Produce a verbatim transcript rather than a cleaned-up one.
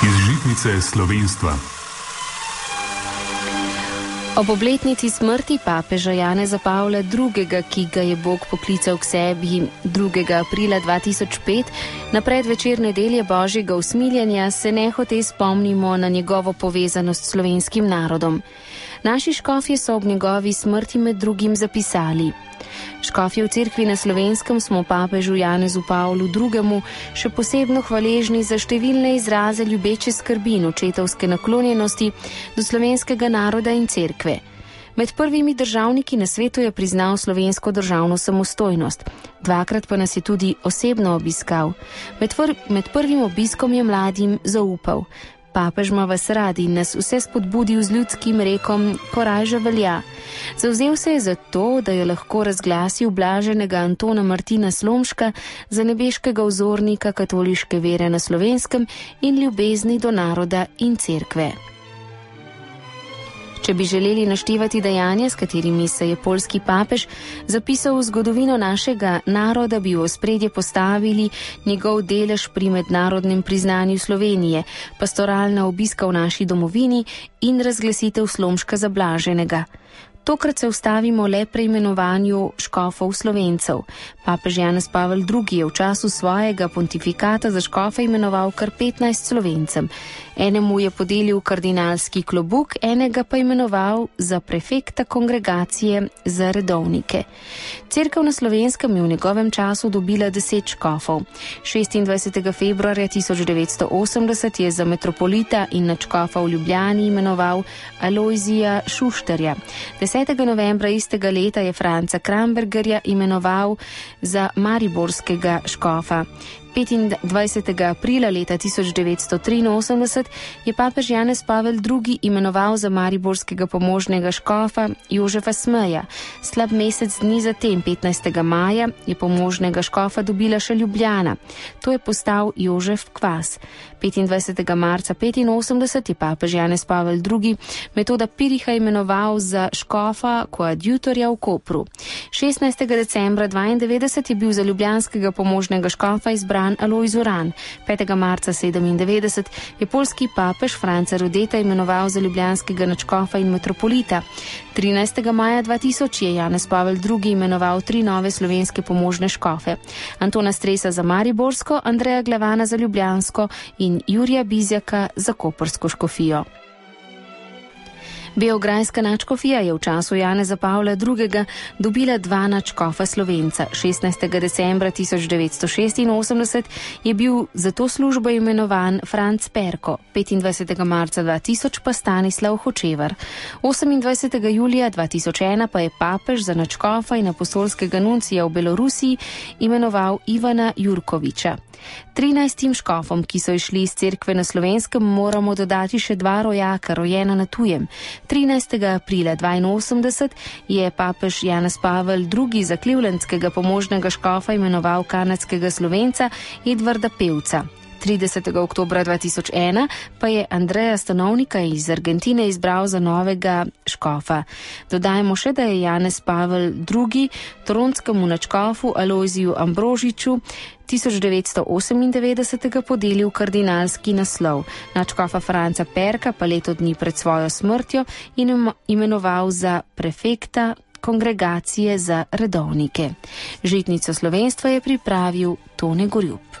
Iz žitnice slovenstva. Ob obletnici smrti papeža Janeza Pavla drugega., ki ga je Bog poklical k sebi drugega aprila dva tisoč pet, na predvečer nedelje Božjega usmiljenja, se nehote spomnimo na njegovo povezanost s slovenskim narodom. Naši škofje so ob njegovi smrti med drugim zapisali: Škofje v cerkvi na Slovenskem smo papežu Janezu Pavlu drugemu. še posebno hvaležni za številne izraze ljubeče skrbi in očetovske naklonjenosti do slovenskega naroda in cerkve. Med prvimi državniki na svetu je priznal slovensko državno samostojnost. Dvakrat pa nas je tudi osebno obiskal. Med, med prvim obiskom je mladim zaupal: Papež ima vas rad in nas vse spodbudil z ljudskim rekom: korajža velja. Zavzel se je za to, da je lahko razglasil blaženega Antona Martina Slomška za nebeškega vzornika katoliške vere na Slovenskem in ljubezni do naroda in cerkve. Če bi želeli naštevati dejanja, s katerimi se je poljski papež zapisal v zgodovino našega naroda, bi v ospredje postavili njegov delež pri mednarodnem priznanju Slovenije, pastoralna obiska v naši domovini in razglasitev Slomška za blaženega. Tokrat se ustavimo le pri imenovanju škofov Slovencev. Papež Janez Pavel drugi. je v času svojega pontifikata za škofe imenoval kar petnajst Slovencem. Enemu je podelil kardinalski klobuk, enega pa imenoval za prefekta kongregacije za redovnike. Cerkev na Slovenskem je v njegovem času dobila deset škofov. šestindvajsetega februarja tisoč devetsto osemdeset je za metropolita in nadškofa v Ljubljani imenoval Alojzija Šušterja. desetega novembra istega leta je Franca Krambergerja imenoval za mariborskega škofa. petindvajsetega aprila leta tisoč devetsto triinosemdeset je papež Janez Pavel drugi. imenoval za mariborskega pomožnega škofa Jožefa Smeja. Slab mesec dni zatem, petnajstega maja, je pomožnega škofa dobila še Ljubljana. To je postal Jožef Kvas. petindvajsetega marca petinosemdeset je papež Janez Pavel drugi. Metoda Piriha imenoval za škofa koadjutorja v Kopru. šestnajstega decembra dvaindevetdeset je bil za ljubljanskega pomožnega škofa izbran Alojz Uran. petega marca sedemindevetdeset je poljski papež Franca Rodeta imenoval za ljubljanskega nadškofa in metropolita. trinajstega maja dva tisoč je Janez Pavel drugi. imenoval tri nove slovenske pomožne škofe: Antona Stresa za mariborsko, Andreja Glavana za ljubljansko in Jurija Bizjaka za koprsko škofijo. Beograjska nadškofija je v času Janeza Pavla drugega. dobila dva nadškofa Slovenca. šestnajstega decembra tisoč devetsto šestinosemdeset je bil za to službo imenovan Franc Perko, petindvajsetega marca dva tisoč pa Stanislav Hočevar. osemindvajsetega julija dva tisoč ena pa je papež za nadškofa in apostolskega nuncija v Belorusiji imenoval Ivana Jurkoviča. trinajstim škofom, ki so išli iz cerkve na Slovenskem, moramo dodati še dva rojaka, rojena na tujem. trinajstega aprila dvainosemdeset je papež Janez Pavel drugi. za klivlendskega pomožnega škofa imenoval kanadskega Slovenca Edvarda Pevca. tridesetega oktobra dva tisoč ena pa je Andreja Stanovnika iz Argentine izbral za novega škofa. Dodajmo še, da je Janez Pavel drugi. toronskemu nadškofu Alojziju Ambrožiču tisoč devetsto osemindevetdesetega podelil kardinalski naslov. Nadškofa Franca Perka pa leto dni pred svojo smrtjo in imenoval za prefekta kongregacije za redovnike. Žitnico slovenstva je pripravil Tone Gorjup.